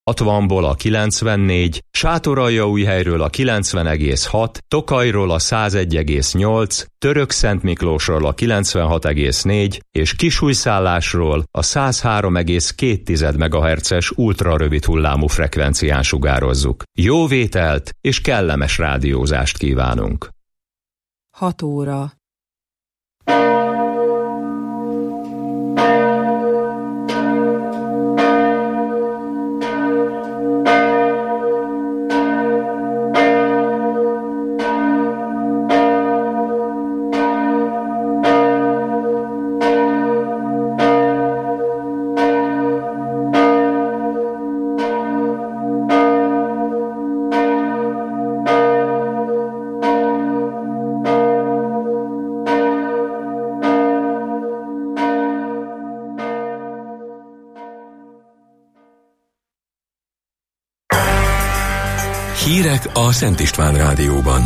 60-ból a 94, Sátoraljaújhelyről a 90,6, Tokajról a 101,8, Törökszentmiklósról a 96,4 és Kisújszállásról a 103,2 MHz-es ultrarövid hullámú frekvencián sugározzuk. Jó vételt és kellemes rádiózást kívánunk! 6 óra. Hírek a Szent István Rádióban.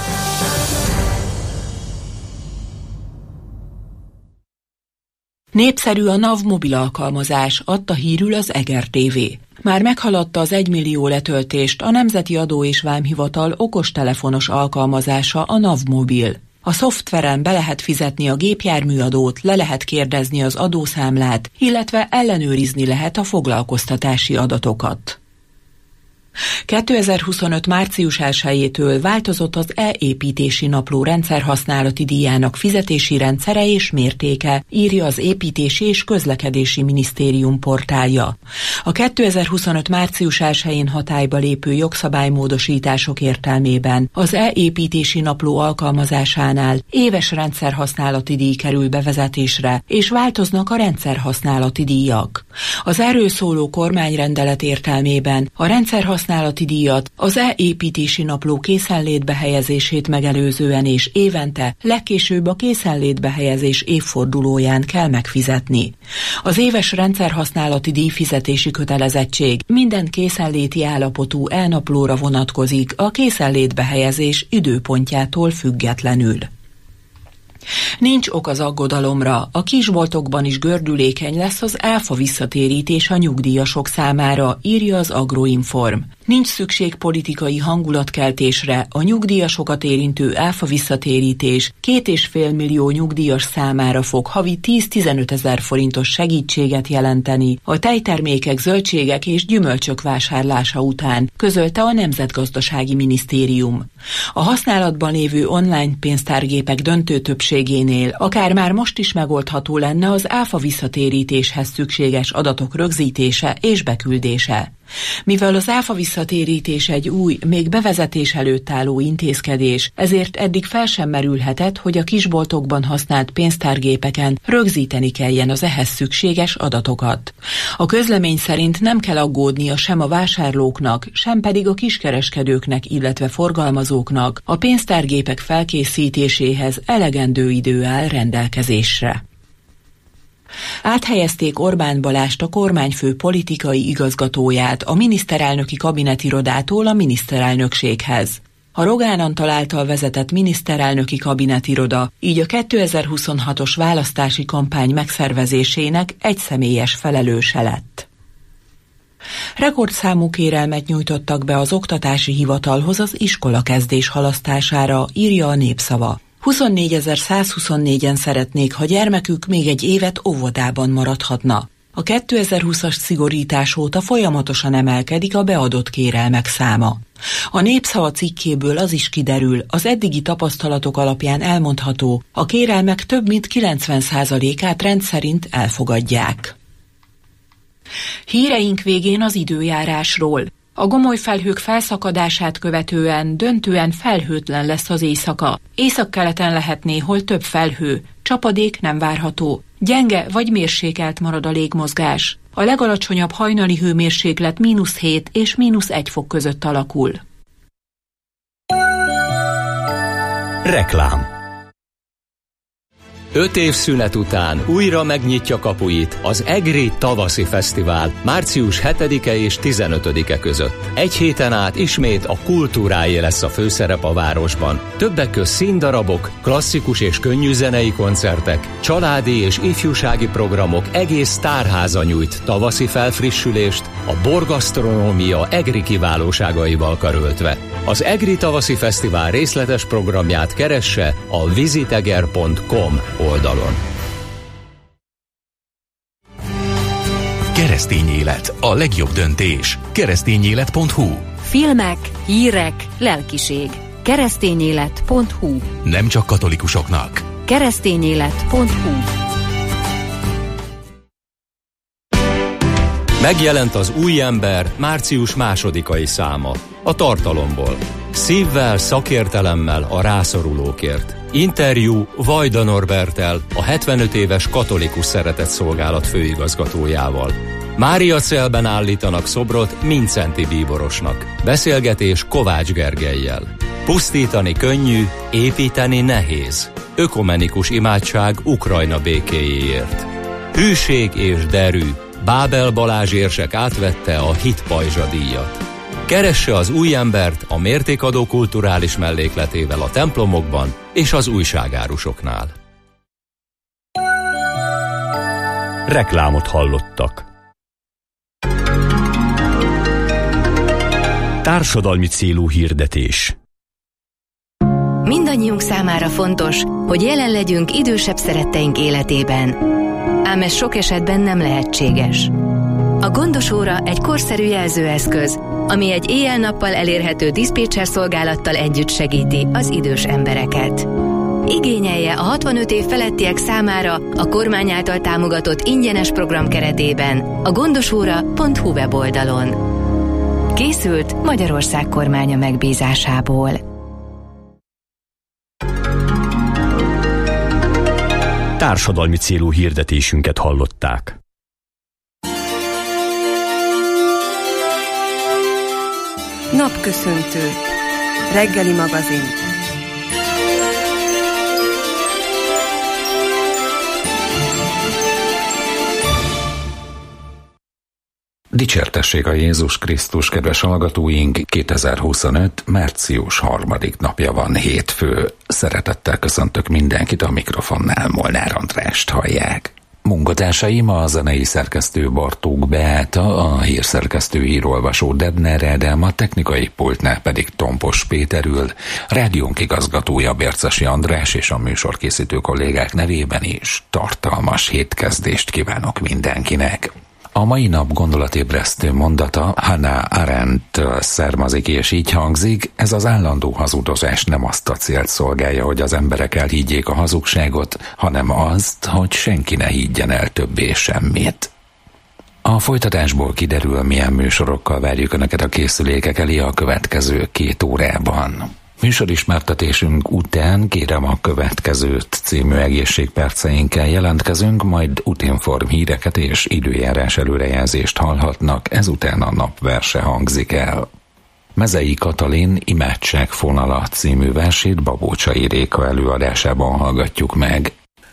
Népszerű a NAV mobil alkalmazás, adta hírül az Eger TV. Már meghaladta az 1 millió letöltést a Nemzeti Adó és Vámhivatal okostelefonos alkalmazása, a NAV mobil. A szoftveren be lehet fizetni a gépjárműadót, le lehet kérdezni az adószámlát, illetve ellenőrizni lehet a foglalkoztatási adatokat. 2025. március 1-től változott az e-építési napló rendszerhasználati díjának fizetési rendszere és mértéke, írja az Építési és Közlekedési Minisztérium portálja. A 2025. március 1-én hatályba lépő jogszabálymódosítások értelmében az e-építési napló alkalmazásánál éves rendszerhasználati díj kerül bevezetésre, és változnak a rendszerhasználati díjak. Az erről szóló kormányrendelet értelmében a rendszerhasználati díjat az e-építési napló készenlétbe helyezését megelőzően és évente, legkésőbb a készenlétbe helyezés évfordulóján kell megfizetni. Az éves rendszerhasználati díjfizetési kötelezettség minden készenléti állapotú e-naplóra vonatkozik a készenlétbe helyezés időpontjától függetlenül. Nincs ok az aggodalomra, a kisboltokban is gördülékeny lesz az áfa visszatérítés a nyugdíjasok számára, írja az Agroinform. Nincs szükség politikai hangulatkeltésre, a nyugdíjasokat érintő áfa visszatérítés 2,5 millió nyugdíjas számára fog havi 10-15 ezer forintos segítséget jelenteni a tejtermékek, zöldségek és gyümölcsök vásárlása után, közölte a Nemzetgazdasági Minisztérium. A használatban lévő online pénztárgépek döntő többségénél akár már most is megoldható lenne az áfa visszatérítéshez szükséges adatok rögzítése és beküldése. Mivel az áfa visszatérítés egy új, még bevezetés előtt álló intézkedés, ezért eddig fel sem merülhetett, hogy a kisboltokban használt pénztárgépeken rögzíteni kelljen az ehhez szükséges adatokat. A közlemény szerint nem kell aggódnia sem a vásárlóknak, sem pedig a kiskereskedőknek, illetve forgalmazóknak, a pénztárgépek felkészítéséhez elegendő idő áll rendelkezésre. Áthelyezték Orbán Balást, a kormányfő politikai igazgatóját a miniszterelnöki kabinetirodától a miniszterelnökséghez. A Rogán Antal által vezetett miniszterelnöki kabinetiroda így a 2026-os választási kampány megszervezésének egyszemélyes felelőse lett. Rekordszámú kérelmet nyújtottak be az Oktatási Hivatalhoz az iskolakezdés halasztására, írja a Népszava. 24.124-en szeretnék, ha gyermekük még egy évet óvodában maradhatna. A 2020-as szigorítás óta folyamatosan emelkedik a beadott kérelmek száma. A Népszava cikkéből az is kiderül, az eddigi tapasztalatok alapján elmondható, a kérelmek több mint 90%-át rendszerint elfogadják. Híreink végén az időjárásról. A gomoly felhők felszakadását követően döntően felhőtlen lesz az éjszaka. Északkeleten lehet néhol több felhő, csapadék nem várható. Gyenge vagy mérsékelt marad a légmozgás. A legalacsonyabb hajnali hőmérséklet -7 és -1 fok között alakul. Reklám. 5 év szünet után újra megnyitja kapuit az EGRI Tavaszi Fesztivál március 7-e és 15-e között. Egy héten át ismét a kultúráé lesz a főszerep a városban. Többek közt színdarabok, klasszikus és könnyű zenei koncertek, családi és ifjúsági programok, egész tárháza nyújt tavaszi felfrissülést, a borgasztronómia EGRI kiválóságaival karöltve. Az EGRI Tavaszi Fesztivál részletes programját keresse a visiteger.com oldalon. Keresztény élet, a legjobb döntés. Keresztényélet.hu. Filmek, hírek, lelkiség. Keresztényélet.hu. Nem csak katolikusoknak. Keresztényélet.hu. Megjelent az Új ember március 2. száma. A tartalomból. Szívvel, szakértelemmel a rászorulókért. Interjú Vajda Norberttel, a 75 éves katolikus szeretetszolgálat főigazgatójával. Máriacelben állítanak szobrot Mindszenty bíborosnak. Beszélgetés Kovács Gergellyel. Pusztítani könnyű, építeni nehéz. Ökumenikus imádság Ukrajna békéjéért. Hűség és derű. Bábel Balázs érsek átvette a Hit Pajzsa díjat. Keresse az Új embert a mértékadó kulturális mellékletével a templomokban és az újságárusoknál. Reklámot hallottak. Társadalmi célú hirdetés. Mindannyiunk számára fontos, hogy jelen legyünk idősebb szeretteink életében. Ám ez sok esetben nem lehetséges. A gondos óra egy korszerű jelzőeszköz, ami egy éjjel-nappal elérhető diszpécser szolgálattal együtt segíti az idős embereket. Igényelje a 65 év felettiek számára a kormány által támogatott ingyenes program keretében a gondosóra.hu weboldalon. Készült Magyarország kormánya megbízásából. Társadalmi célú hirdetésünket hallották. Napköszöntő. Reggeli magazin. Dicsértessék a Jézus Krisztus, kedves hallgatóink! 2025. március 3. napja van, hétfő. Szeretettel köszöntök mindenkit, a mikrofonnál Molnár Andrást hallják. Munkatársaim a zenei szerkesztő Bartók Beáta, a hírszerkesztő hírolvasó Debner Ádám, a technikai pultnál pedig Tompos Péter ül, rádiónk igazgatója Bércesi András és a műsorkészítő kollégák nevében is tartalmas hétkezdést kívánok mindenkinek. A mai nap gondolatébresztő mondata Hannah Arendt-től származik, és így hangzik: ez az állandó hazudozás nem azt a célt szolgálja, hogy az emberek elhiggyék a hazugságot, hanem azt, hogy senki ne higgyen el többé semmit. A folytatásból kiderül, milyen műsorokkal várjuk Önöket a készülékek elé a következő 2 órában. Műsorismertetésünk után Kérem a következőt című egészségperceinkkel jelentkezünk, majd útinform híreket és időjárás előrejelzést hallhatnak, ezután a napverse hangzik el. Mezei Katalin Imádságfonala című versét Babócsai Réka előadásában hallgatjuk meg.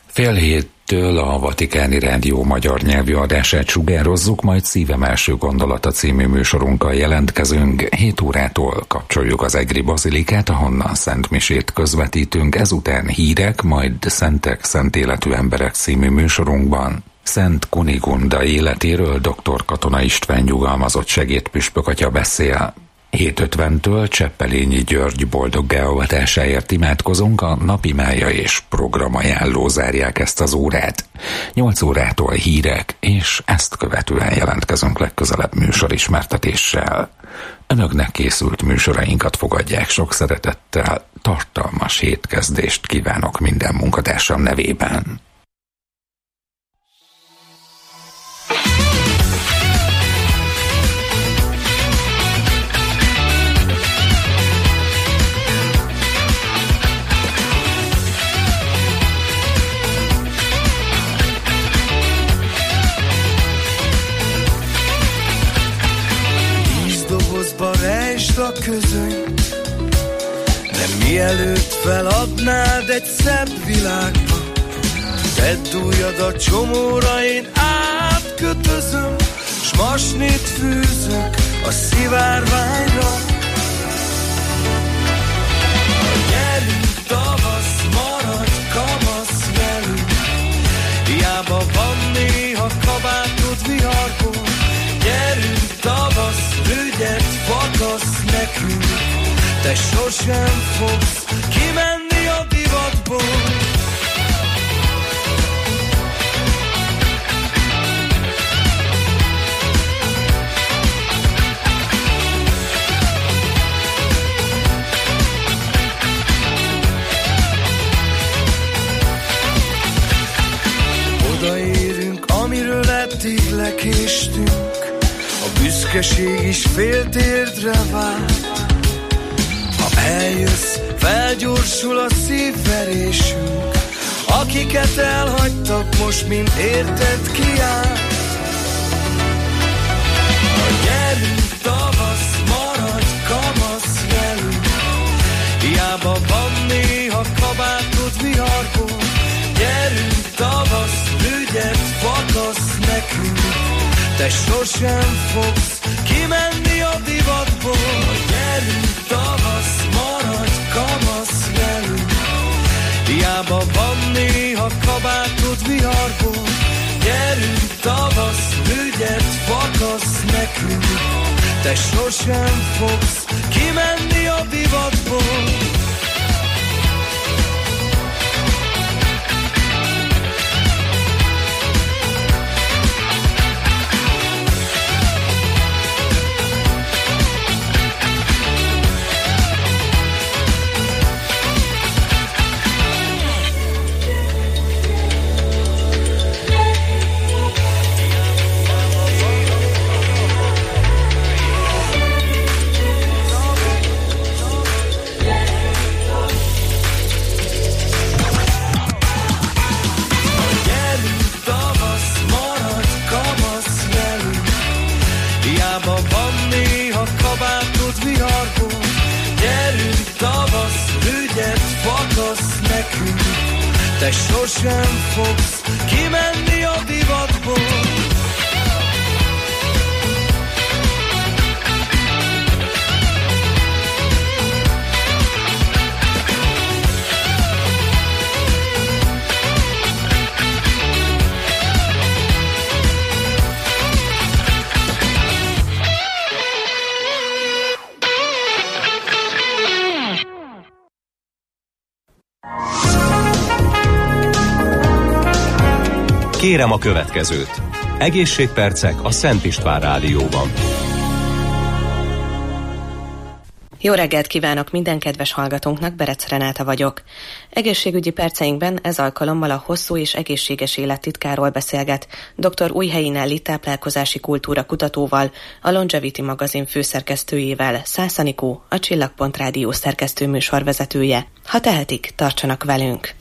6:30 a Vatikáni Rádió magyar nyelvű adását sugározzuk, majd Szívem első gondolata című műsorunkkal jelentkezünk. 7 órától kapcsoljuk az EGRI bazilikát, ahonnan szentmisét közvetítünk, ezután hírek, majd Szentek, szent életű emberek című műsorunkban Szent Kunigunda életéről dr. Katona István nyugalmazott segédpüspök atya beszél. 7:50-től Cseppelényi György boldoggá avatásáért imádkozunk, a napimája és programajánló zárják ezt az órát. 8 órától hírek, és ezt követően jelentkezünk legközelebb műsorismertetéssel. Önöknek készült műsorainkat fogadják sok szeretettel, tartalmas hétkezdést kívánok minden munkatársam nevében. Rejtsd a közönyt, de mielőtt feladnád egy szebb világba, tedd ujjad a csomóra, én átkötözöm, s masnét fűzök a szivárványra. Gyerünk tavasz, maradj kamasz velünk, hiába van néha kabátod viharból. Gyerünk tavasz, rügyet fakasz nekünk, te sosem fogsz kimenni a divatból. Odaérünk, amiről eddig lekéstünk, a büszkeség is féltérdre vált. Ha eljössz, felgyorsul a szívverésünk, akiket elhagytak, most mind érted kiáll. Gyerünk tavasz, maradj kamasz velünk, hiába van néha kabátod viharból. Gyerünk tavasz, rügyet fakasz nekünk, te sosem fogsz kimenni a divatból. Gyerünk tavasz, maradj kamasz velünk, hiába van néha kabátod viharból. Gyerünk tavasz, rügyet fakasz nekünk, te sosem fogsz kimenni a divatból. Te sosem fogsz kimenni a divatból. Kérem a következőt. Egészségpercek a Szent István Rádióban. Jó reggelt kívánok minden kedves hallgatónknak, Berec Renáta vagyok. Egészségügyi perceinkben ez alkalommal a hosszú és egészséges élettitkáról beszélget dr. Újhelyi Nelly táplálkozási kultúra kutatóval, a Longevity magazin főszerkesztőjével, Szász Anikó, a Csillagpont Rádió szerkesztő műsorvezetője. Ha tehetik, tartsanak velünk!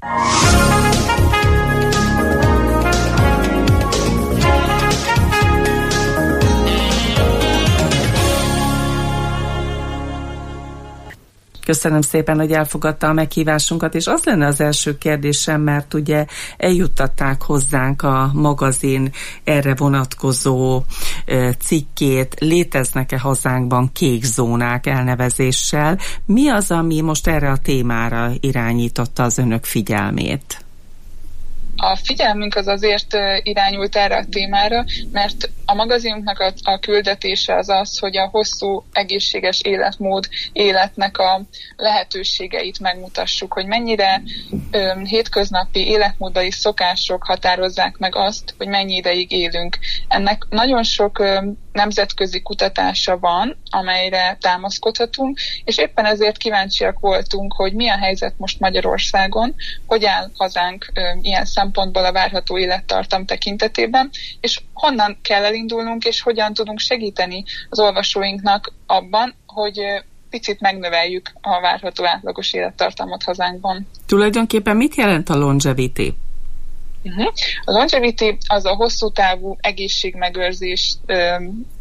Köszönöm szépen, hogy elfogadta a meghívásunkat, és az lenne az első kérdésem, mert ugye eljuttatták hozzánk a magazin erre vonatkozó cikkét, léteznek-e hazánkban kék zónák elnevezéssel. Mi az, ami most erre a témára irányította az önök figyelmét? A figyelmünk az azért irányult erre a témára, mert a magazinunknak a küldetése az az, hogy a hosszú, egészséges életnek a lehetőségeit megmutassuk, hogy mennyire hétköznapi életmódbeli szokások határozzák meg azt, hogy mennyi ideig élünk. Ennek nagyon sok nemzetközi kutatása van, amelyre támaszkodhatunk, és éppen ezért kíváncsiak voltunk, hogy mi a helyzet most Magyarországon, hogy áll hazánk ilyen szempontból a várható élettartam tekintetében, és honnan kell elindulnunk, és hogyan tudunk segíteni az olvasóinknak abban, hogy picit megnöveljük a várható átlagos élettartamot hazánkban. Tulajdonképpen mit jelent a longevity? A longevity az a hosszú távú egészségmegőrzés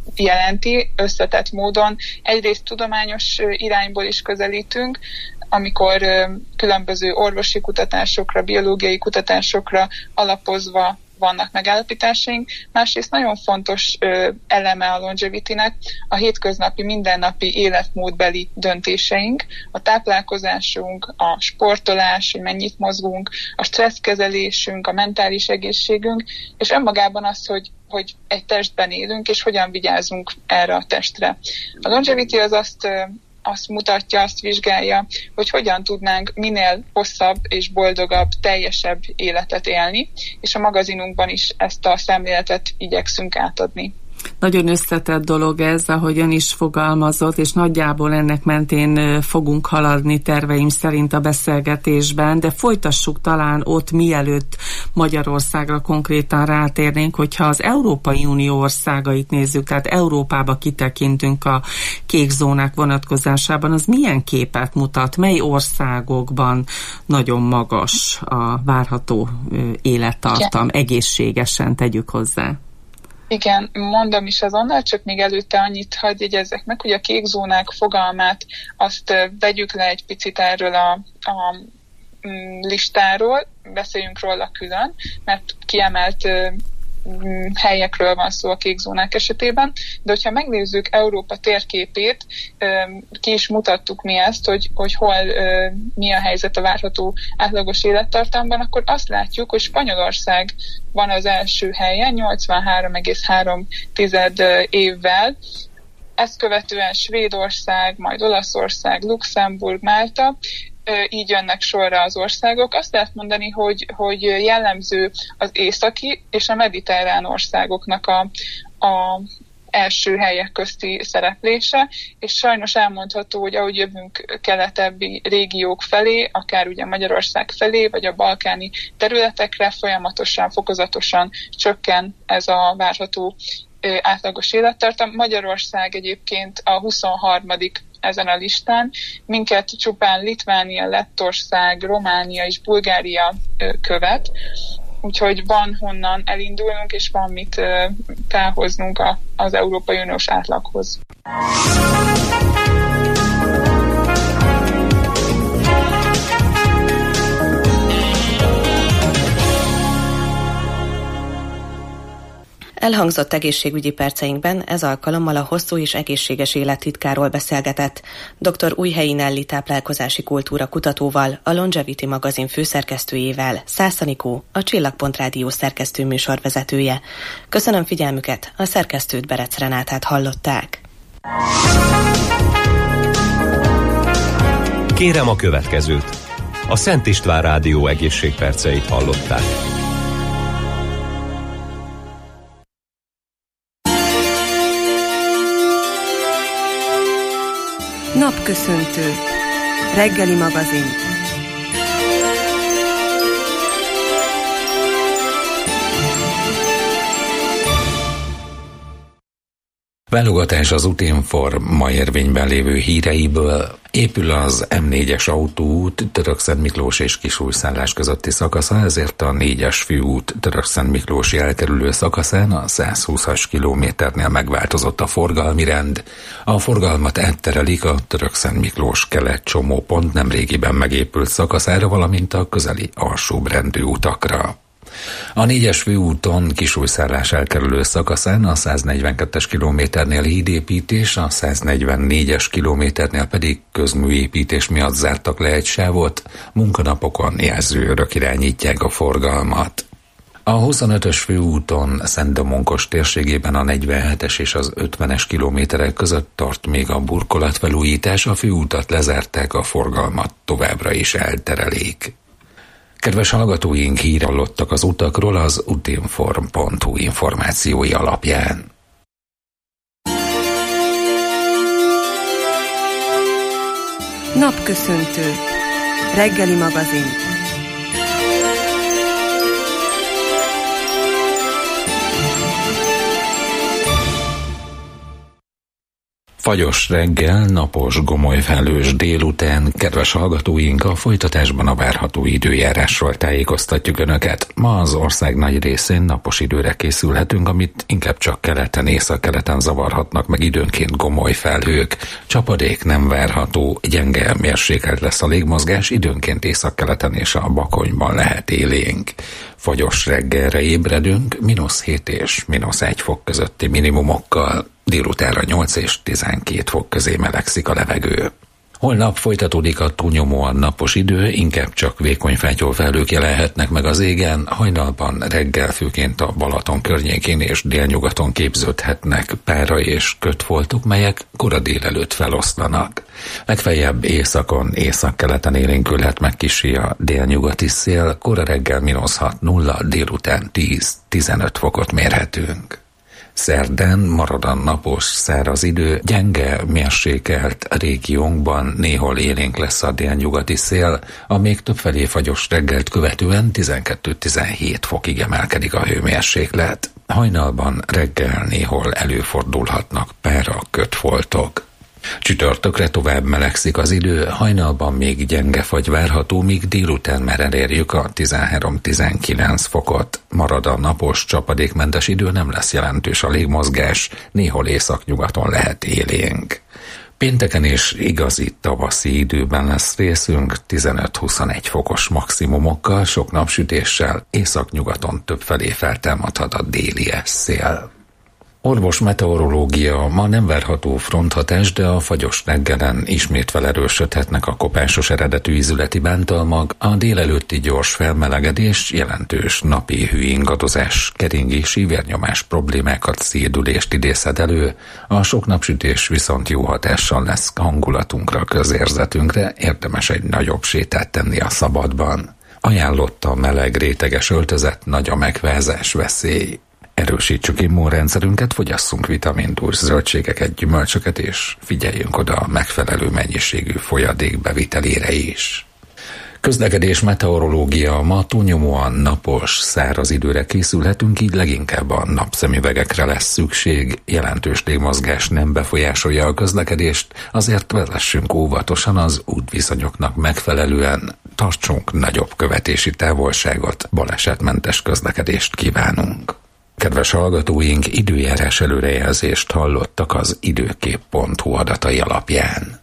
jelenti összetett módon. Egyrészt tudományos irányból is közelítünk, amikor különböző orvosi kutatásokra, biológiai kutatásokra alapozva vannak megállapításaink. Másrészt nagyon fontos eleme a longevity-nek a hétköznapi, mindennapi életmódbeli döntéseink, a táplálkozásunk, a sportolás, hogy mennyit mozgunk, a stresszkezelésünk, a mentális egészségünk, és önmagában az, hogy egy testben élünk, és hogyan vigyázunk erre a testre. A longevity az azt mutatja, azt vizsgálja, hogy hogyan tudnánk minél hosszabb és boldogabb, teljesebb életet élni, és a magazinunkban is ezt a szemléletet igyekszünk átadni. Nagyon összetett dolog ez, ahogy ön is fogalmazott, és nagyjából ennek mentén fogunk haladni terveim szerint a beszélgetésben, de folytassuk talán ott, mielőtt Magyarországra konkrétan rátérnénk, hogyha az Európai Unió országait nézzük, tehát Európába kitekintünk a kék zónák vonatkozásában, az milyen képet mutat, mely országokban nagyon magas a várható élettartam, egészségesen tegyük hozzá? Igen, mondom is azonnal, csak még előtte annyit hadd jegyezzek meg, hogy a kék zónák fogalmát azt vegyük le egy picit erről a listáról, beszéljünk róla külön, mert kiemelt helyekről van szó a kék zónák esetében, de hogyha megnézzük Európa térképét, ki is mutattuk mi ezt, hogy hol mi a helyzet a várható átlagos élettartamban, akkor azt látjuk, hogy Spanyolország van az első helyen, 83,3 évvel, ezt követően Svédország, majd Olaszország, Luxemburg, Málta, így jönnek sorra az országok. Azt lehet mondani, hogy jellemző az északi és a mediterrán országoknak a első helyek közti szereplése, és sajnos elmondható, hogy ahogy jövünk keletebbi régiók felé, akár ugye Magyarország felé, vagy a balkáni területekre, folyamatosan, fokozatosan csökken ez a várható átlagos élettartam. Magyarország egyébként a 23. ezen a listán, minket csupán Litvánia, Lettország, Románia és Bulgária követ, úgyhogy van honnan elindulnunk, és van mit felhoznunk az Európai Uniós átlaghoz. Elhangzott egészségügyi perceinkben ez alkalommal a hosszú és egészséges élet titkáról beszélgetett dr. Újhelyi Nelly táplálkozási kultúra kutatóval, a Longevity magazin főszerkesztőjével, Szász Anikó, a Csillagpont Rádió szerkesztő műsorvezetője. Köszönöm figyelmüket, a szerkesztőt, Berec Renátát hallották. Kérem a következőt. A Szent István Rádió egészségperceit hallották. Napköszöntő. Reggeli magazin. Válogatás az Utinform ma érvényben lévő híreiből. Épül az M4-es autóút Törökszentmiklós és Kisújszállás közötti szakasza, ezért a 4-es főút Törökszentmiklósi elkerülő szakaszán a 120-as kilométernél megváltozott a forgalmi rend. A forgalmat átterelik a Törökszentmiklós kelet csomópont nemrégiben megépült szakaszára, valamint a közeli alsóbrendű utakra. A 4-es főúton Kisújszállás elkerülő szakaszán a 142-es kilométernél hídépítés, a 144-es kilométernél pedig közműépítés miatt zártak le egy sávot, munkanapokon jelzőőrök irányítják a forgalmat. A 25-ös főúton Szent-Domonkos térségében a 47-es és az 50-es kilométerek között tart még a burkolatfelújítás, a főútat lezárták, a forgalmat továbbra is elterelik. Kedves hallgatóink, hír hallottak az utakról az utinform.hu információi alapján. Napköszöntő. Reggeli magazin. Fagyos reggel, napos, gomoly felhős délután, kedves hallgatóink, a folytatásban a várható időjárásról tájékoztatjuk Önöket. Ma az ország nagy részén napos időre készülhetünk, amit inkább csak keleten, északkeleten zavarhatnak meg időnként gomoly felhők. Csapadék nem várható, gyenge mérsékelt lesz a légmozgás, időnként északkeleten és a Bakonyban lehet élénk. Fagyos reggelre ébredünk, -7 és -1 fok közötti minimumokkal. Délutánra 8 és 12 fok közé melegszik a levegő. Holnap folytatódik a túlnyomóan napos idő, inkább csak vékony fátyolfelhők jelenhetnek meg az égen, hajnalban reggel főként a Balaton környékén és délnyugaton képződhetnek pára és kötfoltok, melyek kora délelőtt feloszlanak. Legfeljebb északon, északkeleten élénkülhet meg kissé a délnyugati szél, kora reggel -6-0, délután 10-15 fokot mérhetünk. Szerdán marad a napos, száraz idő, gyenge, mérsékelt régiónkban néhol élénk lesz a délnyugati szél, a még többfelé fagyos reggelt követően 12-17 fokig emelkedik a hőmérséklet. Hajnalban reggel néhol előfordulhatnak pára, kötfoltok. Csütörtökre tovább melegszik az idő, hajnalban még gyenge fagy várható, míg délután már elérjük a 13-19 fokot. Marad a napos, csapadékmentes idő, nem lesz jelentős a légmozgás, néhol északnyugaton lehet élénk. Pénteken is igazi tavaszi időben lesz részünk, 15-21 fokos maximumokkal, sok napsütéssel, északnyugaton többfelé feltámadhat a déli szél. Orvos meteorológia, ma nem várható fronthatás, de a fagyos reggelen ismét felerősödhetnek a kopásos eredetű ízületi bántalmak, a délelőtti gyors felmelegedés, jelentős napi hőingadozás, keringési, vérnyomás problémákat, szédülést idézhet elő, a sok napsütés viszont jó hatással lesz hangulatunkra, közérzetünkre, érdemes egy nagyobb sétát tenni a szabadban. Ajánlott a meleg réteges öltözet, nagy a megvázás veszély. Erősítsük immunrendszerünket, fogyasszunk vitamintús zöldségeket, gyümölcsöket, és figyeljünk oda a megfelelő mennyiségű folyadék bevitelére is. Közlekedés meteorológia, ma túlnyomóan napos, száraz időre készülhetünk, így leginkább a napszemüvegekre lesz szükség, jelentős légmozgás nem befolyásolja a közlekedést, azért vezessünk óvatosan az útviszonyoknak megfelelően, tartsunk nagyobb követési távolságot, balesetmentes közlekedést kívánunk. Kedves hallgatóink, időjárás előrejelzést hallottak az időkép.hu adatai alapján.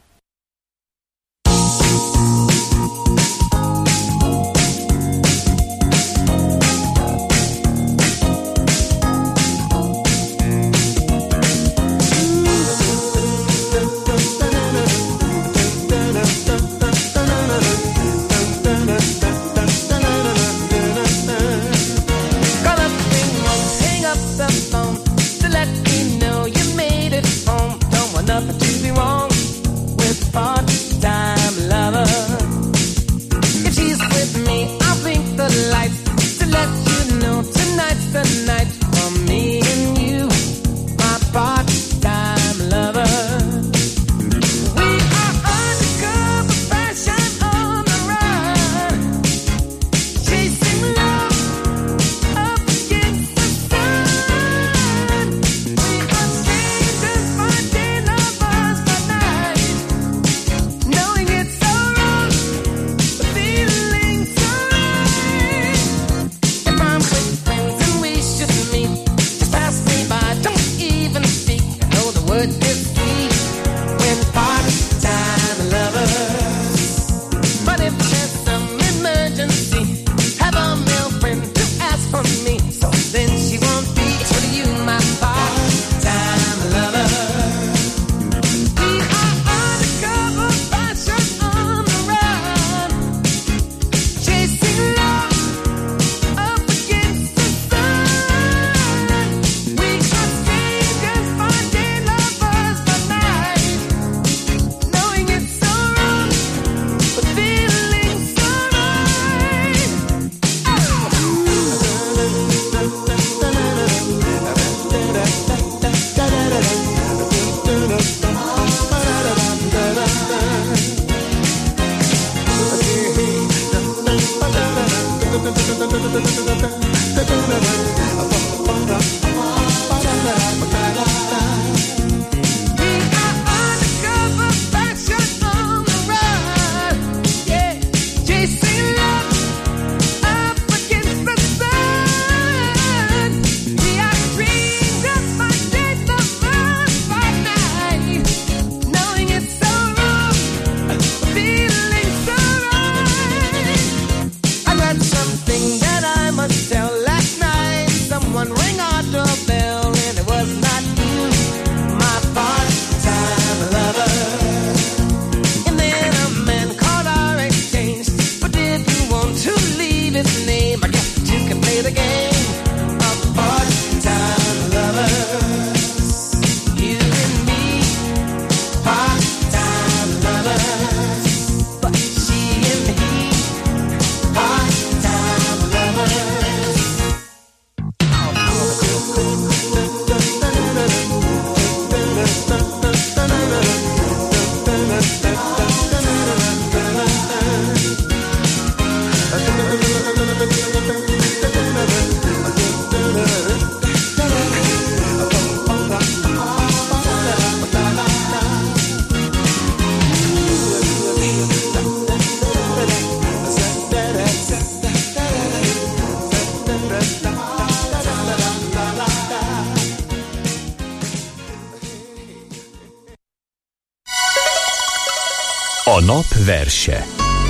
A nap verse.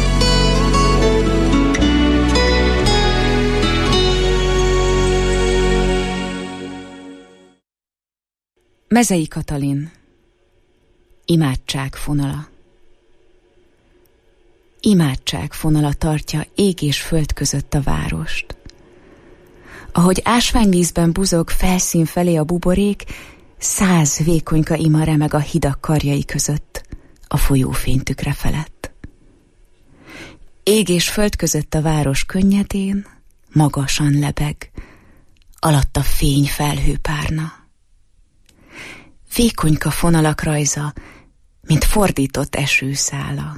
Mezei Katalin. Imádság fonala. Imádság fonala tartja ég és föld között a várost. Ahogy ásványvízben buzog felszín felé a buborék, 100 vékonyka ima remeg a hidak karjai között, a folyó fénytükre felett. Ég és föld között a város könnyedén, magasan lebeg, alatta fény felhőpárna. Vékonyka fonalak rajza, mint fordított esőszála.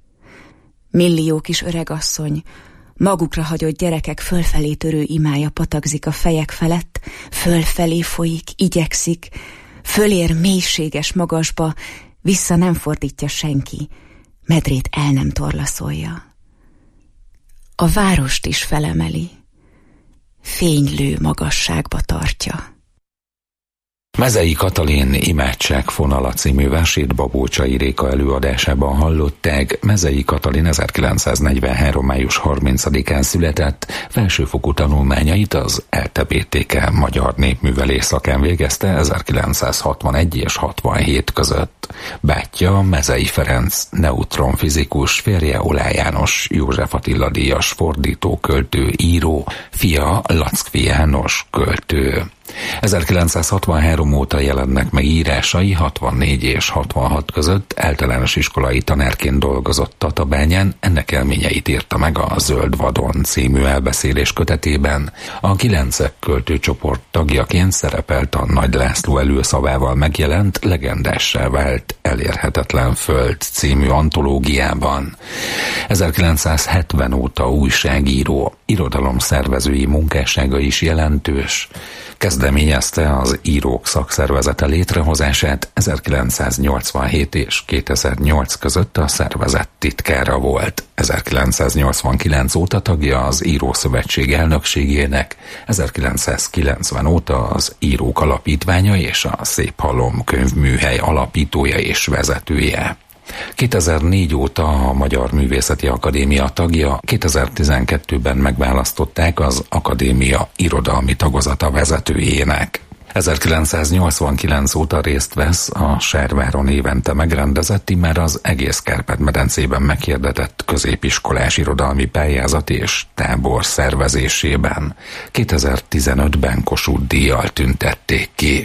Millió kis öregasszony, magukra hagyott gyerekek fölfelé törő imája patakzik a fejek felett, fölfelé folyik, igyekszik, fölér mélységes magasba, vissza nem fordítja senki, medrét el nem torlaszolja. A várost is felemeli, fénylő magasságba tartja. Mezei Katalin Imádság fonala című versét Babócsai Réka előadásában hallották. Mezei Katalin 1943. május 30-án született, felsőfokú tanulmányait az LTBTK Magyar Népművelés szakán végezte 1961 és 67 között. Bátyja Mezei Ferenc neutronfizikus, férje Oláh János József Attila díjas fordító, költő, író, fia Lackfi János költő. 1963 óta jelennek meg írásai, 64 és 66 között általános iskolai tanárként dolgozott Tatabányán, ennek élményeit írta meg a Zöld Vadon című elbeszélés kötetében. A 9 költőcsoport tagjaként szerepelt a Nagy László előszavával megjelent Legendássá vált Elérhetetlen Föld című antológiában. 1970 óta újságíró, irodalomszervezői munkássága is jelentős. Kezdeményezte az Írók Szakszervezete létrehozását, 1987 és 2008 között a szervezet titkára volt. 1989 óta tagja az Írószövetség elnökségének, 1990 óta az Írók Alapítványa és a Szép Halom könyvműhely alapítója és vezetője. 2004 óta a Magyar Művészeti Akadémia tagja, 2012-ben megválasztották az akadémia irodalmi tagozata vezetőjének. 1989 óta részt vesz a Sárváron évente megrendezett, immár az egész Kárpát-medencében meghirdetett középiskolás irodalmi pályázat és tábor szervezésében. 2015-ben Kossuth díjjal tüntették ki.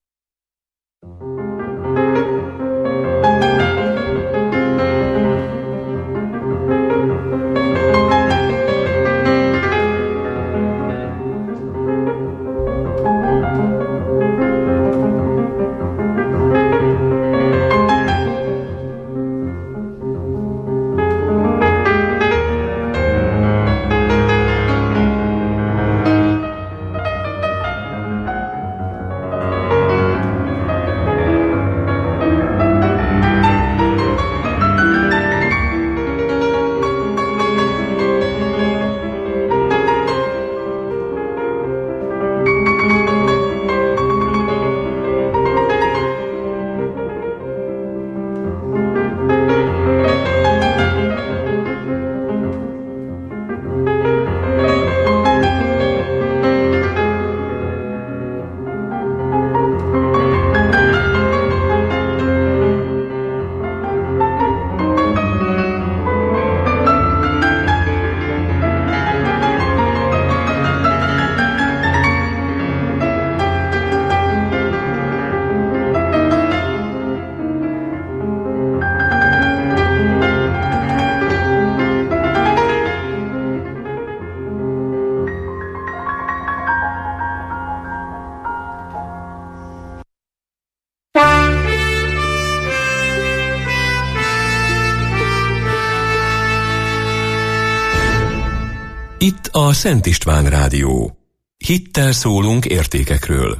Itt a Szent István Rádió. Hittel szólunk értékekről.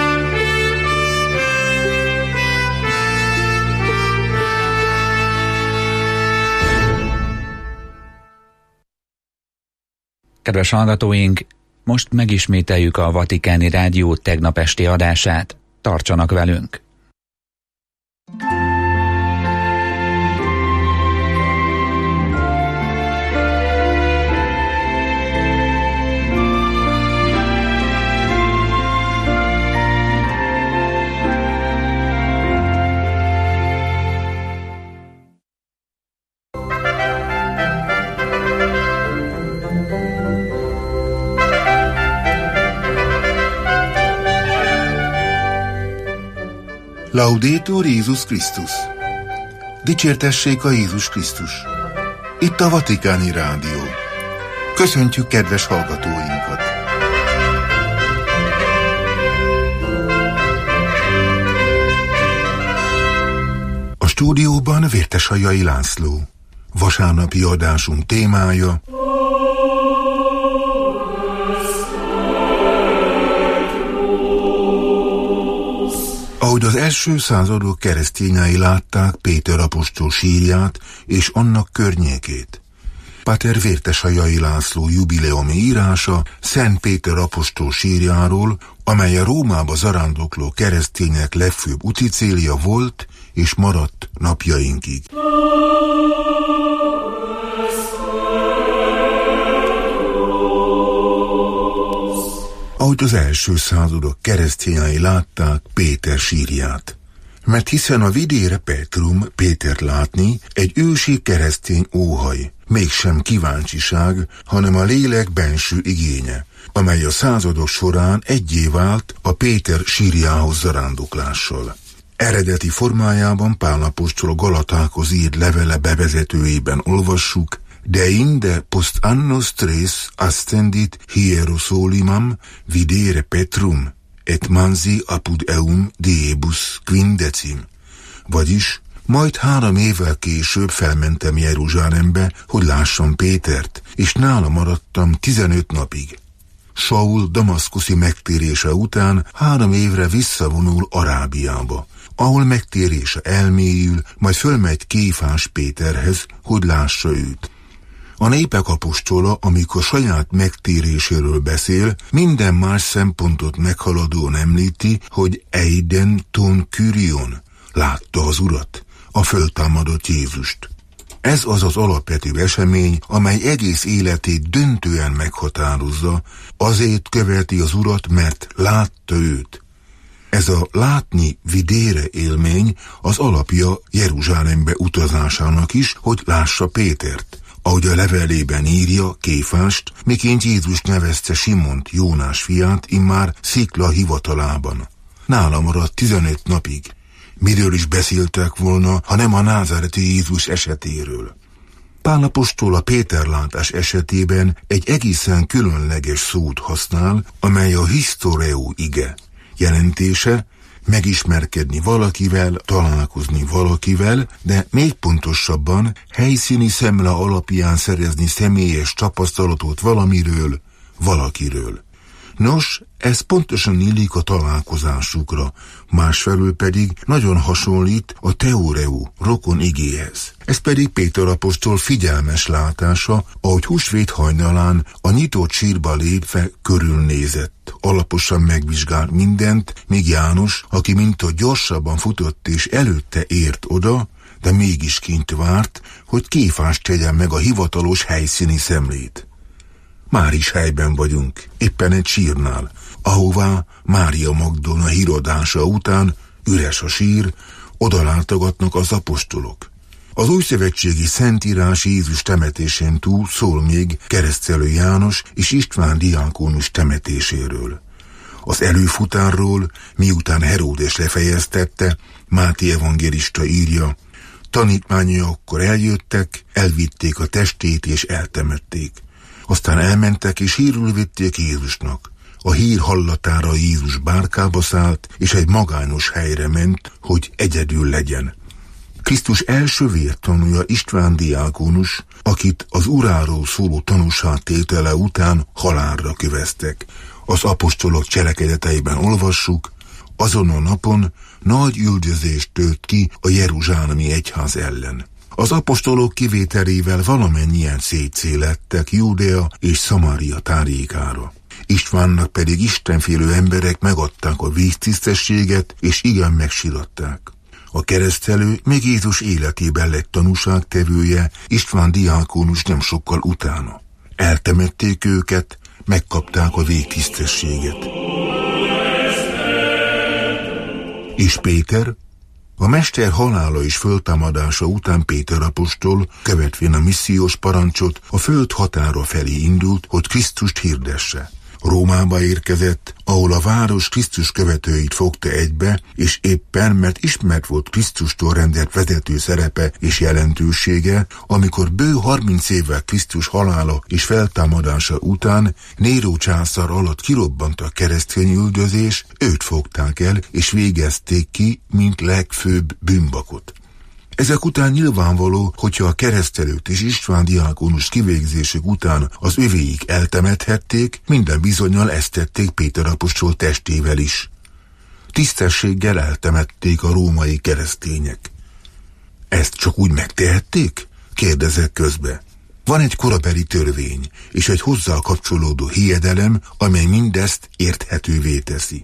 Kedves hallgatóink, most megismételjük a Vatikáni Rádió tegnap esti adását. Tartsanak velünk! Laudetur Jézus Krisztus! Dicsértessék a Jézus Krisztus! Itt a Vatikáni Rádió. Köszöntjük kedves hallgatóinkat! A stúdióban Vértesajai László. Vasárnapi adásunk témája: ahogy az első századok keresztényei látták Péter apostol sírját és annak környékét. Páter Vértesajai László jubileumi írása Szent Péter apostol sírjáról, amely a Rómába zarándokló keresztények legfőbb úti célja volt és maradt napjainkig. Ahogy az első századok keresztényei látták Péter sírját. Mert hiszen a vidére Petrum, Pétert látni, egy ősi keresztény óhaj, mégsem kíváncsiság, hanem a lélek benső igénye, amely a századok során egyé vált a Péter sírjához zarándoklással. Eredeti formájában Pál apostol Galatákhoz írt levele bevezetőjében olvassuk: De inde post annos tres ascendit Hierosolimam videre Petrum, et mansi apud eum diebus quindecim. Vagyis, majd 3 évvel később felmentem Jeruzsálembe, hogy lássam Pétert, és nála maradtam 15 napig. Saul damaszkuszi megtérése után 3 évre visszavonul Arábiába, ahol megtérése elmélyül, majd fölmegy Kéfás Péterhez, hogy lássa őt. A népek apostola, amikor saját megtéréséről beszél, minden más szempontot meghaladóan említi, hogy eiden ton Kyrion, látta az Urat, a föltámadott Jézust. Ez az az alapvető esemény, amely egész életét döntően meghatározza, azért követi az Urat, mert látta őt. Ez a látni vidére élmény az alapja Jeruzsálembe utazásának is, hogy lássa Pétert. Ahogy a levelében írja Kéfást, miként Jézus nevezte Simont, Jónás fiát, immár Szikla hivatalában. Nála maradt 15 napig. Miről is beszéltek volna, ha nem a názáreti Jézus esetéről. Pál apostol a Péterlátás esetében egy egészen különleges szót használ, amely a historeu ige. Jelentése: megismerkedni valakivel, találkozni valakivel, de még pontosabban helyszíni szemle alapján szerezni személyes tapasztalatot valamiről, valakiről. Nos, ez pontosan illik a találkozásukra, másfelől pedig nagyon hasonlít a teoreu, rokon igéhez. Ez pedig Péter apostol figyelmes látása, ahogy húsvét hajnalán a nyitott sírba lépve körülnézett, alaposan megvizsgált mindent, míg János, aki mintha gyorsabban futott és előtte ért oda, de mégis kint várt, hogy Kéfást tegyen meg a hivatalos helyszíni szemlét. Már is helyben vagyunk, éppen egy sírnál, ahová Mária Magdolna híradása után, üres a sír, oda látogatnak az apostolok. Az újszövetségi Szentírás Jézus temetésén túl szól még Keresztelő János és István diákónus temetéséről. Az előfutárról, miután Heródes lefejeztette, Máté evangélista írja: tanítványai akkor eljöttek, elvitték a testét és eltemették. Aztán elmentek és hírül vitték Jézusnak. A hír hallatára Jézus bárkába szállt, és egy magányos helyre ment, hogy egyedül legyen. Krisztus első vértanúja István diákónus, akit az Uráról szóló tanúságtétele után halálra köveztek. Az apostolok cselekedeteiben olvassuk: azon a napon nagy üldözést tört ki a jeruzsálemi egyház ellen. Az apostolok kivételével valamennyien szétszélettek Júdea és Szamária tájékára. Istvánnak pedig istenfélő emberek megadták a víztisztességet, és igen megsiratták. A keresztelő még Jézus életében lett tanúságtevője, István diákónus nem sokkal utána. Eltemették őket, megkapták a végtisztességet. És Péter? A mester halála és föltámadása után Péter apostol, követvén a missziós parancsot, a föld határa felé indult, hogy Krisztust hirdesse. Rómába érkezett, ahol a város Krisztus követőit fogta egybe, és éppen, mert ismert volt Krisztustól rendelt vezető szerepe és jelentősége, amikor bő 30 évvel Krisztus halála és feltámadása után Néró császár alatt kirobbant a keresztény üldözés, őt fogták el és végezték ki, mint legfőbb bűnbakot. Ezek után nyilvánvaló, hogyha a keresztelőt és István diákonus kivégzésük után az övéik eltemethették, minden bizonnyal ezt tették Péter apostol testével is. Tisztességgel eltemették a római keresztények. Ezt csak úgy megtehették? Kérdezek közbe. Van egy korabeli törvény, és egy hozzá kapcsolódó hiedelem, amely mindezt érthetővé teszi.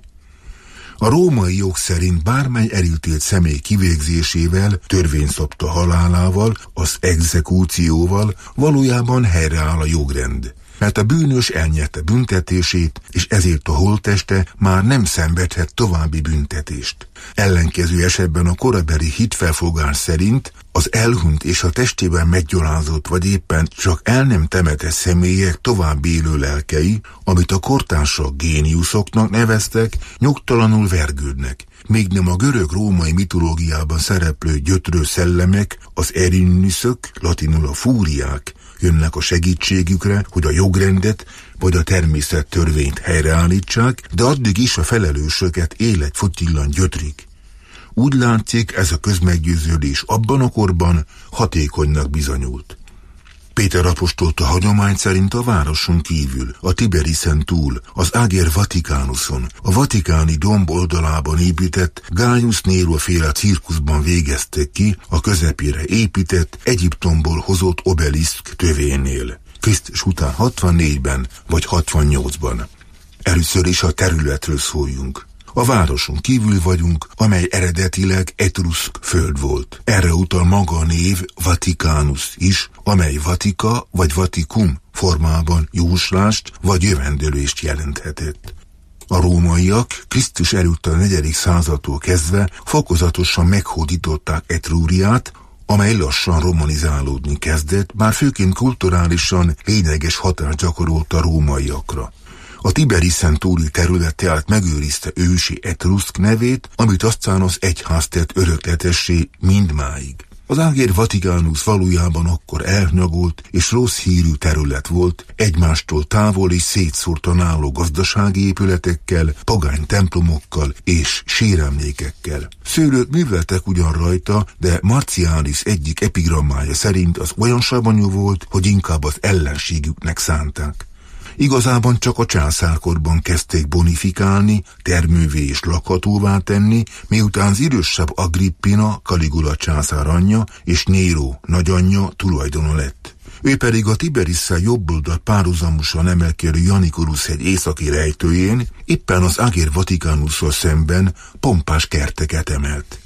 A római jog szerint bármely elítélt személy kivégzésével, törvényszabta halálával, az exekúcióval valójában helyreáll a jogrend. Mert a bűnös elnyerte büntetését, és ezért a holtteste már nem szenvedhet további büntetést. Ellenkező esetben a korabeli hitfelfogás szerint az elhunyt és a testében meggyalázott vagy éppen csak el nem temetett személyek tovább élő lelkei, amit a kortársak géniuszoknak neveztek, nyugtalanul vergődnek, még nem a görög-római mitológiában szereplő gyötrő szellemek, az erinniszök, latinul a fúriák, jönnek a segítségükre, hogy a jogrendet vagy a természettörvényt helyreállítsák, de addig is a felelősöket életfogytillan gyötrik. Úgy látszik, ez a közmeggyőződés abban a korban hatékonynak bizonyult. Péter apostolt a hagyomány szerint a városon kívül, a Tiberisen túl, az Ager Vaticanuson, a vatikáni domb oldalában épített Gaius Nero féle cirkuszban végeztek ki a közepére épített, Egyiptomból hozott obeliszk tövénél. Krisztus után 64-ben vagy 68-ban. Először is a területről szóljunk. A városon kívül vagyunk, amely eredetileg etruszk föld volt. Erre utal maga a név Vaticanus is, amely Vatika vagy Vatikum formában jóslást vagy jövendőlést jelenthetett. A rómaiak Krisztus előtt a 4. századtól kezdve fokozatosan meghódították Etrúriát, amely lassan romanizálódni kezdett, bár főként kulturálisan lényeges hatást gyakorolt a rómaiakra. A Tiberisen túli terület tehát megőrizte ősi etruszk nevét, amit aztán az egyház tett örökletessé mindmáig. Az Ager Vaticanus valójában akkor elhanyagolt és rossz hírű terület volt, egymástól távol és szétszórtan álló gazdasági épületekkel, pogány templomokkal és síremlékekkel. Szőlőt műveltek ugyan rajta, de Marcialis egyik epigrammája szerint az olyan savanyú volt, hogy inkább az ellenségüknek szánták. Igazában csak a császárkorban kezdték bonifikálni, termővé és lakhatóvá tenni, miután az idősebb Agrippina, Caligula császár anyja és Néró nagyanyja tulajdona lett. Ő pedig a Tiberisszel jobb oldalt párhuzamosan emelkedő Janikorus hegy északi rejtőjén éppen az Ager Vaticanusszal szemben pompás kerteket emelt.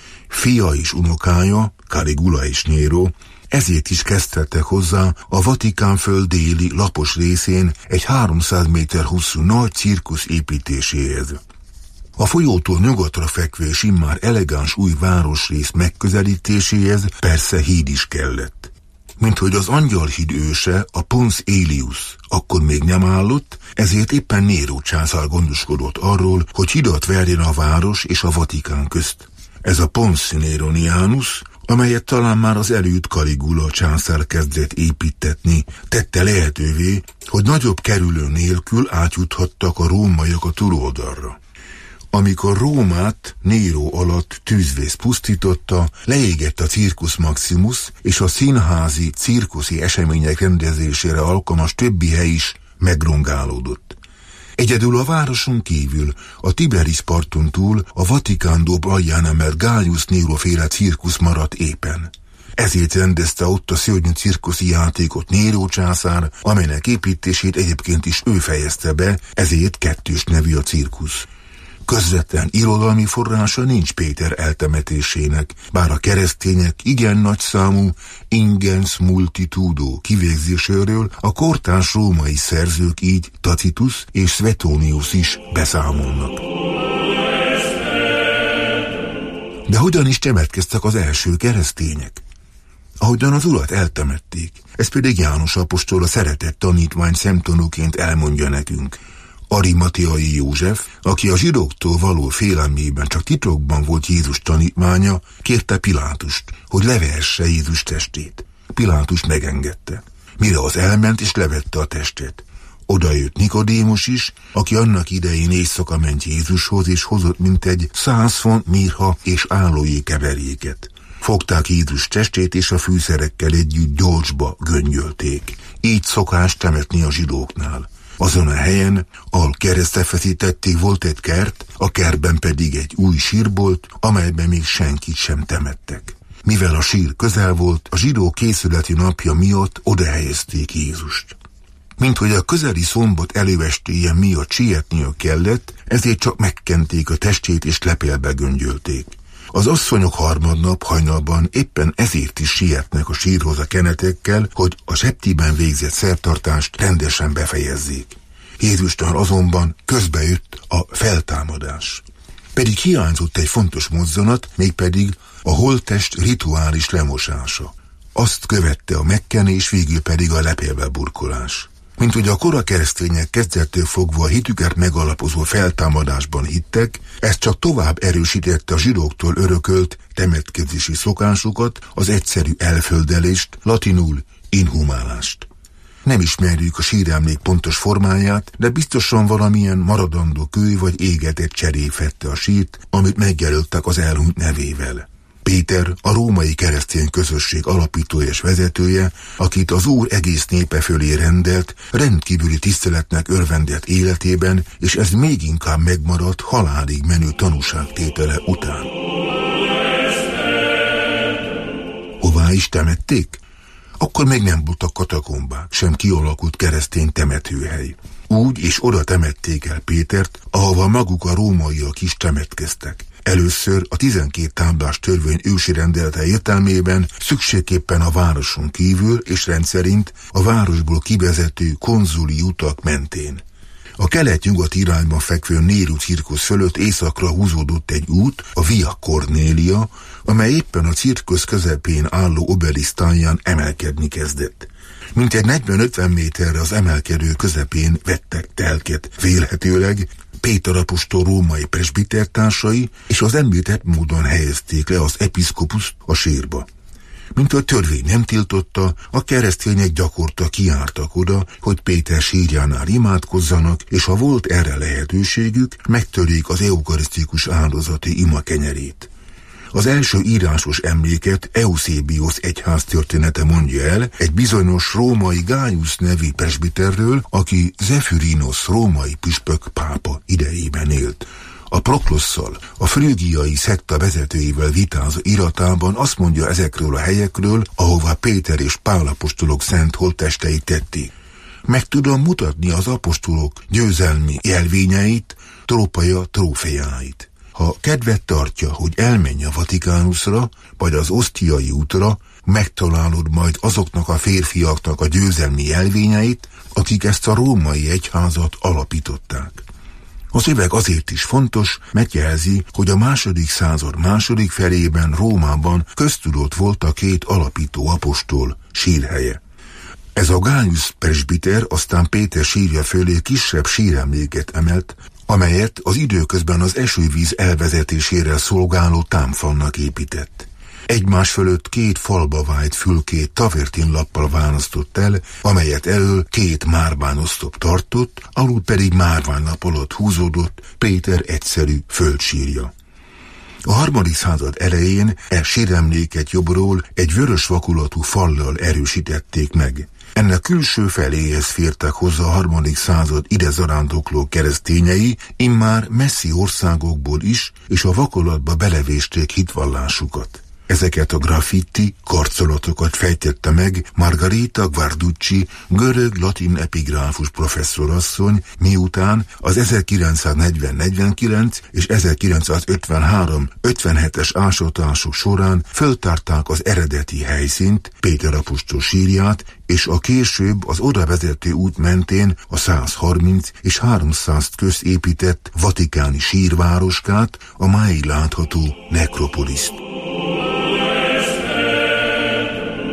Fia és unokája, Caligula és Néró, ezért is kezdtek hozzá a Vatikánföld déli lapos részén egy 300 méter hosszú nagy cirkusz építéséhez. A folyótól nyugatra fekvő és immár elegáns új városrész megközelítéséhez persze híd is kellett. Minthogy az Angyalhíd őse, a Pons Aelius akkor még nem állott, ezért éppen Néró császár gondoskodott arról, hogy hidat verjen a város és a Vatikán közt. Ez a Pons Neronianus, amelyet talán már az előtt Caligula császár kezdett építetni, tette lehetővé, hogy nagyobb kerülő nélkül átjuthattak a rómaiak a túloldalra. Amikor Rómát Néró alatt tűzvész pusztította, leégett a Circus Maximus, és a színházi, cirkuszi események rendezésére alkalmas többi hely is megrongálódott. Egyedül a városon kívül, a Tiberis parton túl a Vatikán dob alján emelt Gaius Nero féle cirkusz maradt éppen. Ezért rendezte ott a szörnyű cirkuszi játékot Néró császár, amelynek építését egyébként is ő fejezte be, ezért kettős nevű a cirkusz. Közvetlen irodalmi forrása nincs Péter eltemetésének, bár a keresztények igen nagyszámú ingens multitudo kivégzéséről a kortárs római szerzők, így Tacitus és Suetonius is beszámolnak. De hogyan is temetkeztek az első keresztények? Ahogyan az urat eltemették, ez pedig János apostol a szeretett tanítvány szemtanúként elmondja nekünk. Arimateai József, aki a zsidóktól való félelmében csak titokban volt Jézus tanítmánya, kérte Pilátust, hogy levehesse Jézus testét. Pilátus megengedte. Mire az elment és levette a testet. Oda jött Nikodémus is, aki annak idején éjszaka ment Jézushoz, és hozott mintegy 100 font mirha és álójé keveréket. Fogták Jézus testét, és a fűszerekkel együtt gyolcsba göngyölték. Így szokás temetni a zsidóknál. Azon a helyen, ahol keresztre feszítették, volt egy kert, a kertben pedig egy új sírbolt, amelyben még senkit sem temettek. Mivel a sír közel volt, a zsidó készületi napja miatt oda helyezték Jézust. Minthogy a közeli szombat előestéje miatt sietnia kellett, ezért csak megkenték a testét és lepélbe göngyölték. Az asszonyok harmadnap hajnalban éppen ezért is sietnek a sírhoz a kenetekkel, hogy a septiben végzett szertartást rendesen befejezzék. Jézusnál azonban közbejött a feltámadás. Pedig hiányzott egy fontos mozzanat, mégpedig a holttest rituális lemosása. Azt követte a megkenés, végül pedig a lepélbe burkolás. Mint hogy a kora keresztények kezdettől fogva a hitüket megalapozó feltámadásban hittek, ez csak tovább erősítette a zsidóktól örökölt temetkezési szokásukat, az egyszerű elföldelést, latinul inhumálást. Nem ismerjük a síremlék pontos formáját, de biztosan valamilyen maradandó kő vagy égetett cserép fette a sírt, amit megjelöltek az elhunyt nevével. Péter, a római keresztény közösség alapítója és vezetője, akit az Úr egész népe fölé rendelt, rendkívüli tiszteletnek örvendett életében, és ez még inkább megmaradt halálig menő tanúságtétele után. Hová is temették? Akkor még nem voltak katakombák, sem kialakult keresztény temetőhely. Úgy és oda temették el Pétert, ahova maguk a rómaiak is temetkeztek. Először a 12 táblás törvény ősi rendelete értelmében szükségképpen a városon kívül és rendszerint a városból kivezető konzuli utak mentén. A kelet-nyugat irányban fekvő Nérus cirkusz fölött északra húzódott egy út, a Via Cornelia, amely éppen a cirkusz közepén álló obelisztánján emelkedni kezdett. Mintegy 40-50 méterre az emelkedő közepén vettek telket, vélhetőleg Péter apostol római presbitertársai, és az említett módon helyezték le az episzkopuszt a sírba. Mint a törvény nem tiltotta, a keresztények gyakorta kiártak oda, hogy Péter sírjánál imádkozzanak, és ha volt erre lehetőségük, megtörik az eukarisztikus áldozati ima kenyerét. Az első írásos emléket Eusebius egyház története mondja el egy bizonyos római Gaius nevű presbiterről, aki Zephyrinos római püspök pápa idejében élt. A Proklosszal, a frügiai szekta vezetőivel vitázó iratában azt mondja ezekről a helyekről, ahová Péter és Pál apostolok szent holttesteit tették. Meg tudom mutatni az apostolok győzelmi jelvényeit, trópaja trófeáit. Ha kedvet tartja, hogy elmenj a Vatikánusra, vagy az Osztiai útra, megtalálod majd azoknak a férfiaknak a győzelmi jelvényeit, akik ezt a római egyházat alapították. A szöveg azért is fontos, mert jelzi, hogy a II. Század második felében Rómában köztudott volt a két alapító apostol sírhelye. Ez a Gaius presbiter aztán Péter sírja fölé kisebb síremléket emelt, amelyet az időközben az esővíz elvezetésére szolgáló támfalnak épített. Egymás fölött két falba vájt fülkét tavertinlappal választott el, amelyet elől két márványoszlop tartott, alul pedig márványlap alatt húzódott Péter egyszerű földsírja. A III. Század elején síremléket jobbról egy vörös vakulatú fallal erősítették meg. Ennek külső feléhez fértek hozzá a III. Század ide zarándokló keresztényei, immár messzi országokból is, és a vakolatba belevésték hitvallásukat. Ezeket a graffiti karcolatokat fejtette meg Margarita Guarducci, görög-latin epigráfus professzorasszony, miután az 1940-49 és 1953-57-es ásatások során föltárták az eredeti helyszínt, Péter apostol sírját, és a később az oda vezető út mentén a 130 és 300 közt épített vatikáni sírvároskát, a máig látható nekropoliszt.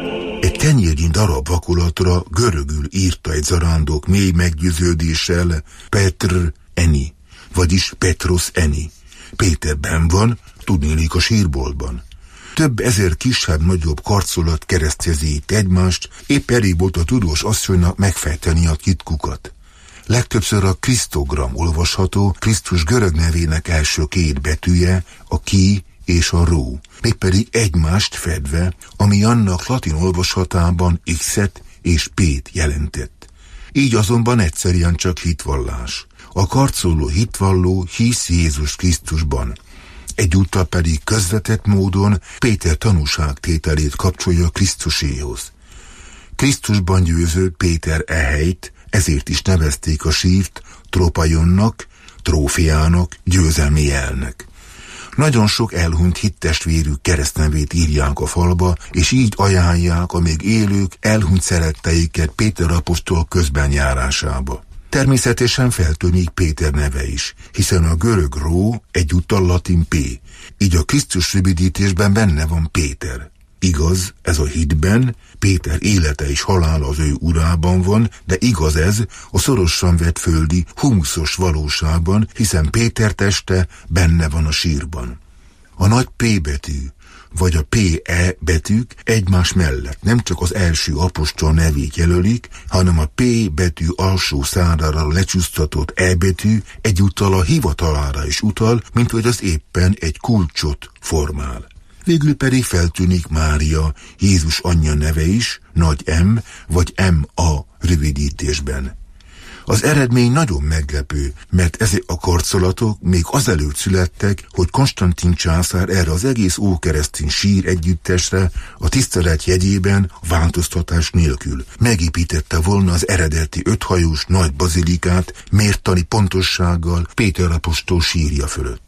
Egy tenyérnyi darab vakolatra görögül írta egy zarándok mély meggyőződéssel Petr eni, vagyis Petros eni. Péter benn van, tudnélik a sírboltban. Több ezer kisebb-nagyobb karcolat keresztjezi itt egymást, épp elég volt a tudós asszonynak megfejteni a titkukat. Legtöbbször a Krisztogram olvasható, Krisztus görög nevének első két betűje, a ki és a ró, mégpedig egymást fedve, ami annak latin olvasatában X-et és P-t jelentett. Így azonban egyszerűen csak hitvallás. A karcoló hitvalló hisz Jézus Krisztusban. Egyúttal pedig közvetett módon Péter tanúságtételét kapcsolja Krisztuséhoz. Krisztusban győző Péter ehelyt, ezért is nevezték a sírt Tropaionnak, trófeának, győzelmi jelnek. Nagyon sok elhunyt hittestvérük keresztnevét írják a falba, és így ajánlják a még élők elhunyt szeretteiket Péter apostol közben járásába. Természetesen feltűnik Péter neve is, hiszen a görög ró egyúttal latin P, így a Krisztus rövidítésben benne van Péter. Igaz, ez a hitben, Péter élete és halála az ő urában van, de igaz ez a szorosan vett földi, humuszos valóságban, hiszen Péter teste benne van a sírban. A nagy P betű, vagy a PE betűk egymás mellett nem csak az első apostol nevét jelölik, hanem a P betű alsó szárára lecsúsztatott E betű egyúttal a hivatalára is utal, mint hogy az éppen egy kulcsot formál. Végül pedig feltűnik Mária, Jézus anyja neve is, nagy M vagy MA rövidítésben. Az eredmény nagyon meglepő, mert ezek a karcolatok még azelőtt születtek, hogy Konstantin császár erre az egész ókeresztény sír együttesre a tisztelet jegyében változtatás nélkül megépítette volna az eredeti öthajós nagy bazilikát mértani pontossággal Péter apostol sírja fölött.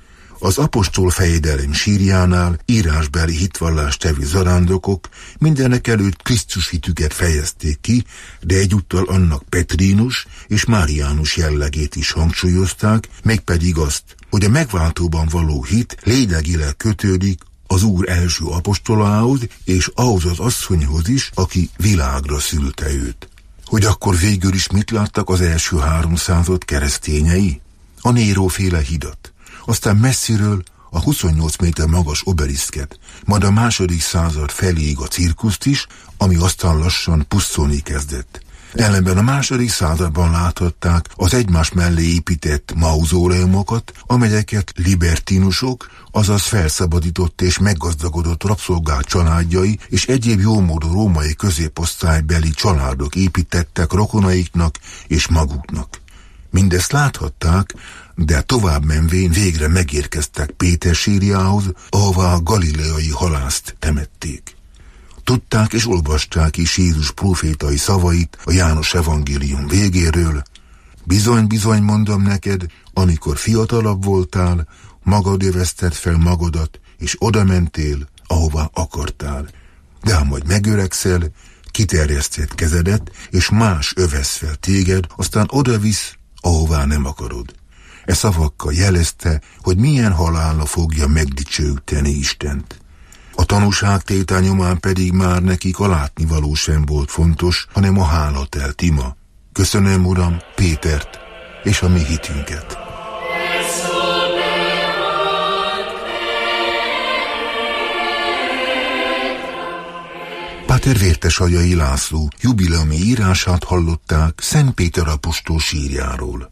Az apostol fejedelem sírjánál írásbeli hitvallást tevő zarándokok mindenekelőtt Krisztus hitüket fejezték ki, de egyúttal annak Petrínus és Máriánus jellegét is hangsúlyozták, mégpedig azt, hogy a megváltóban való hit lényegileg kötődik az Úr első apostolához és ahhoz az asszonyhoz is, aki világra szülte őt. Hogy akkor végül is mit láttak az első 300 keresztényei? A Néró-féle hidat. Aztán messziről a 28 méter magas obeliszket, majd a második század feléig a cirkuszt is, ami aztán lassan pusztulni kezdett. Ellenben a második században láthatták az egymás mellé épített mauzóleumokat, amelyeket libertinusok, azaz felszabadított és meggazdagodott rabszolgák családjai és egyéb jómódú római középosztálybeli családok építettek rokonaiknak és maguknak. Mindezt láthatták, de tovább menvén végre megérkeztek Péter sírjához, ahová a galileai halászt temették. Tudták és olvasták is Jézus prófétai szavait a János evangélium végéről. Bizony, bizony mondom neked, amikor fiatalabb voltál, magad övezted fel magadat, és oda mentél, ahová akartál. De ha majd megöregszel, kiterjeszted kezedet, és más övesz fel téged, aztán oda visz, ahová nem akarod. E szavakkal jelezte, hogy milyen halálra fogja megdicsőíteni Istent. A tanúságtétel nyomán pedig már nekik a látnivaló sem volt fontos, hanem a hálatelt ima. Köszönöm, Uram, Pétert és a mi hitünket. Páter Vértesaljai László jubileumi írását hallották Szent Péter apostol sírjáról.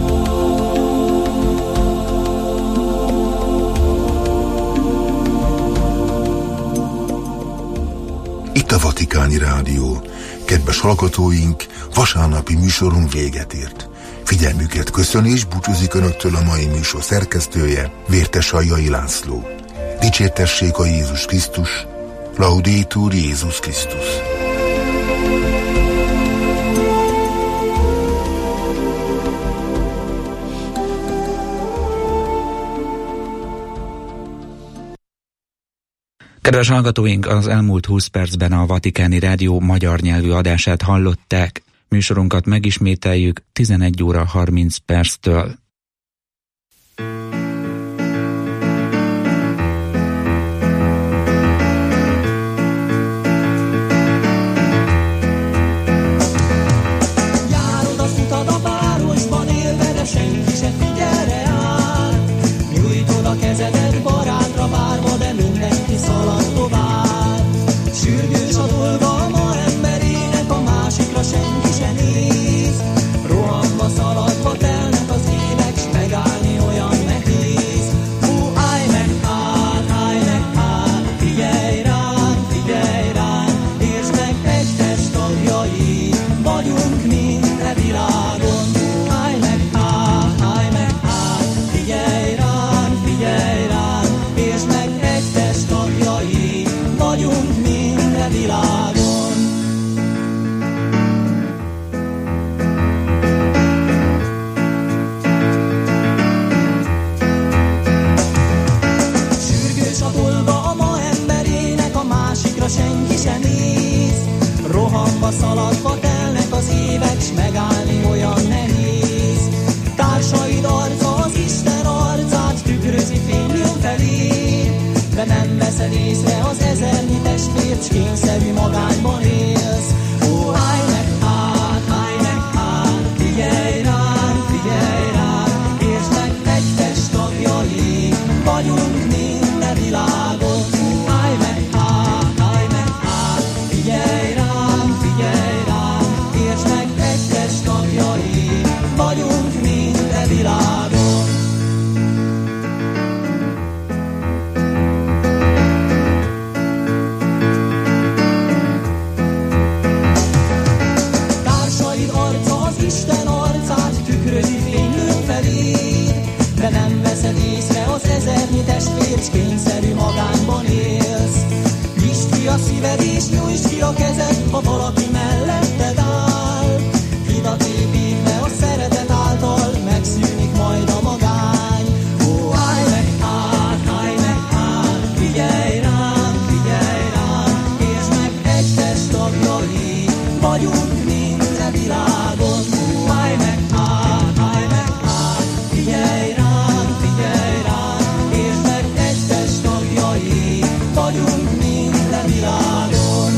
Itt a Vatikáni Rádió. Kedves hallgatóink, vasárnapi műsorunk véget ért. Figyelmüket köszön és búcsúzik Önöktől a mai műsor szerkesztője, Vértesaljai László. Dicsértessék a Jézus Krisztus, Laudetur Jézus Krisztus. Kedves hallgatóink, az elmúlt 20 percben a Vatikáni Rádió magyar nyelvű adását hallották. Műsorunkat megismételjük 11 óra 30 perctől. Szaladva, szaladva telnek az évek, s megállni olyan nehéz. Társaid arca az Isten arcát tükrözi fénylőn felé, de nem veszed észre az ezernyi testvért, s kényszerű magányban élsz. Ó, állj meg hát, figyelj ránk, értsd meg, egy test tagjai vagyunk minden világon. Állj meg hát, figyelj ránk, értsd meg, egy test tagjai vagyunk minden világon. Társaid arca az Isten arcát tükrözi fénylőn felé, de nem veszed észre az ezernyi testvért, s kényszerű magányban élsz. Nyisd ki a szíved és nyújtsd ki a kezed, ha valaki melletted áll. Hidat építve a szeretet által megszűnik majd a magány. Ó, állj meg hát, figyelj ránk, értsd meg, egy test tagjai vagyunk minden világon. Ó, állj meg hát, figyelj ránk, értsd meg, egy test tagjai vagyunk minden világon.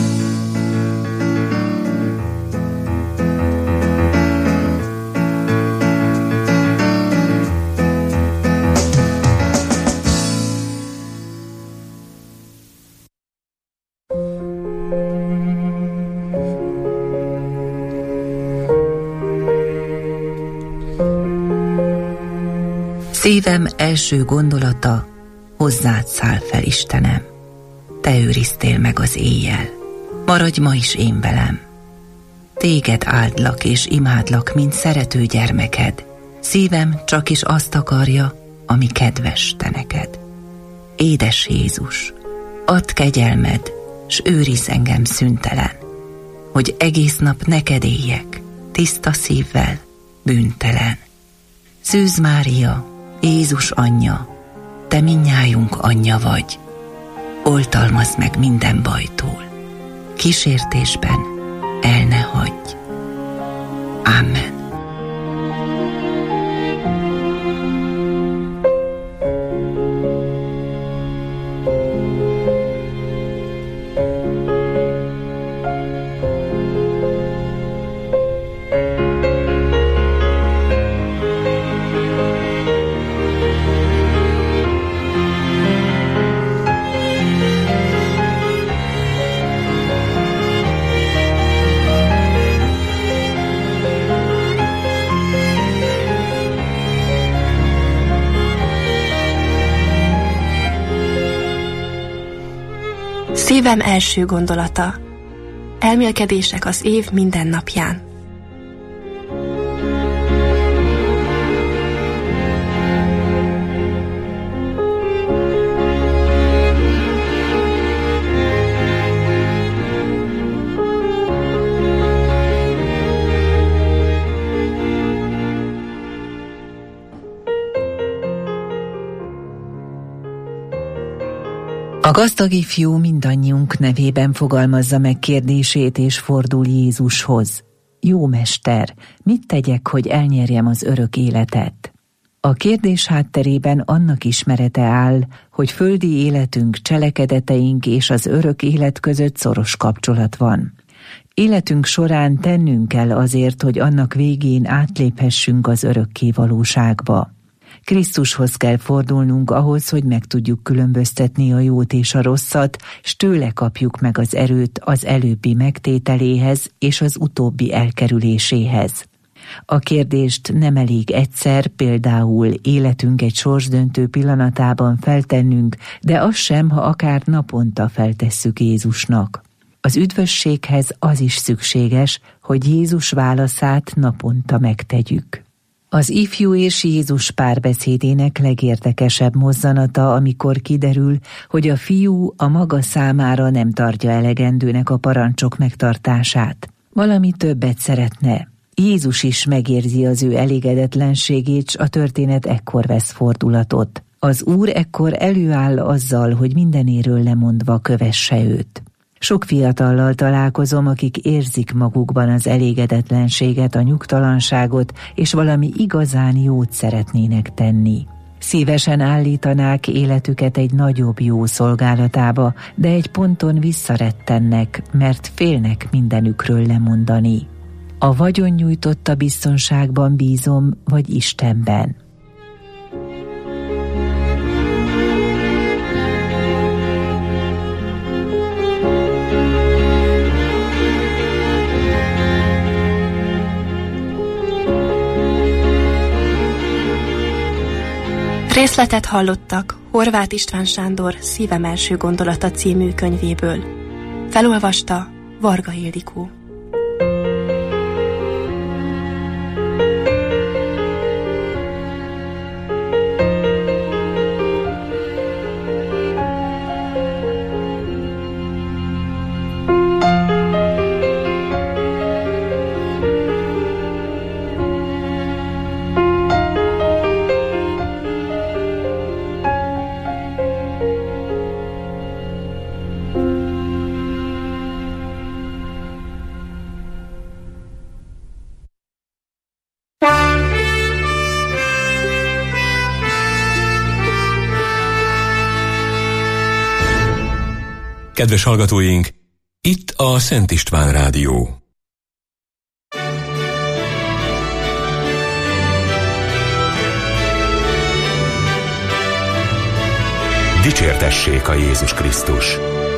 Szívem első gondolata, hozzád száll fel, Istenem. Te őriztél meg az éjjel, maradj ma is én velem. Téged áldlak és imádlak, mint szerető gyermeked. Szívem csak is azt akarja, ami kedves te neked. Édes Jézus, add kegyelmed, s őrizz engem szüntelen, hogy egész nap neked éljek, tiszta szívvel, bűntelen. Szűz Mária, Jézus anyja, te mindnyájunk anyja vagy, oltalmazd meg minden bajtól, kísértésben el ne hagyj. Amen. Szívem első gondolata. Elmélkedések az év minden napján. A gazdag ifjú mindannyiunk nevében fogalmazza meg kérdését és fordul Jézushoz. Jó mester, mit tegyek, hogy elnyerjem az örök életet? A kérdés hátterében annak ismerete áll, hogy földi életünk, cselekedeteink és az örök élet között szoros kapcsolat van. Életünk során tennünk kell azért, hogy annak végén átléphessünk az örökké valóságba. Krisztushoz kell fordulnunk ahhoz, hogy meg tudjuk különböztetni a jót és a rosszat, s tőle kapjuk meg az erőt az előbbi megtételéhez és az utóbbi elkerüléséhez. A kérdést nem elég egyszer, például életünk egy sorsdöntő pillanatában feltennünk, de az sem, ha akár naponta feltesszük Jézusnak. Az üdvösséghez az is szükséges, hogy Jézus válaszát naponta megtegyük. Az ifjú és Jézus párbeszédének legérdekesebb mozzanata, amikor kiderül, hogy a fiú a maga számára nem tartja elegendőnek a parancsok megtartását. Valami többet szeretne. Jézus is megérzi az ő elégedetlenségét, s a történet ekkor vesz fordulatot. Az Úr ekkor előáll azzal, hogy mindenéről lemondva kövesse őt. Sok fiatallal találkozom, akik érzik magukban az elégedetlenséget, a nyugtalanságot, és valami igazán jót szeretnének tenni. Szívesen állítanák életüket egy nagyobb jó szolgálatába, de egy ponton visszarettennek, mert félnek mindenükről lemondani. A vagyon nyújtotta biztonságban bízom, vagy Istenben? Részletet hallottak Horváth István Sándor Szívem első gondolata című könyvéből. Felolvasta Varga Ildikó. Kedves hallgatóink, itt a Szent István Rádió. Dicsértessék a Jézus Krisztus!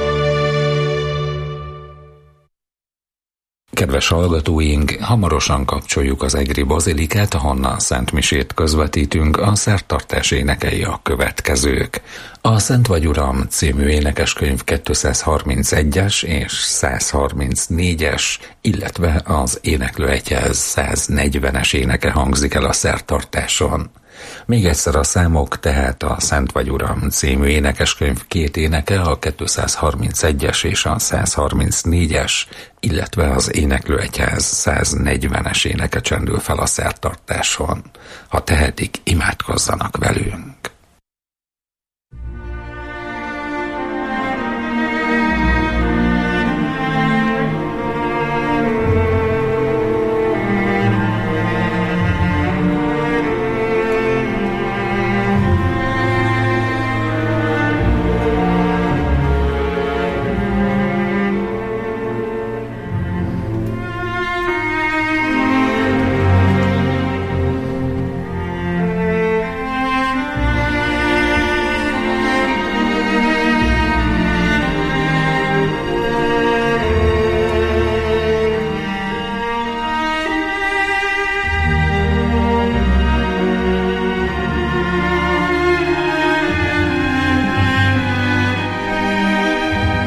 Kedves hallgatóink, hamarosan kapcsoljuk az egri bazilikát, ahonnan szentmisét közvetítünk, a szertartás énekei a következők. A Szent vagy Uram című énekeskönyv 231-es és 134-es, illetve az éneklőegyház 140-es éneke hangzik el a szertartáson. Még egyszer a számok, tehát a Szent vagy Uram című énekeskönyv két éneke, a 231-es és a 134-es, illetve az éneklőegyház 140-es éneke csendül fel a szertartáson. Ha tehetik, imádkozzanak velünk.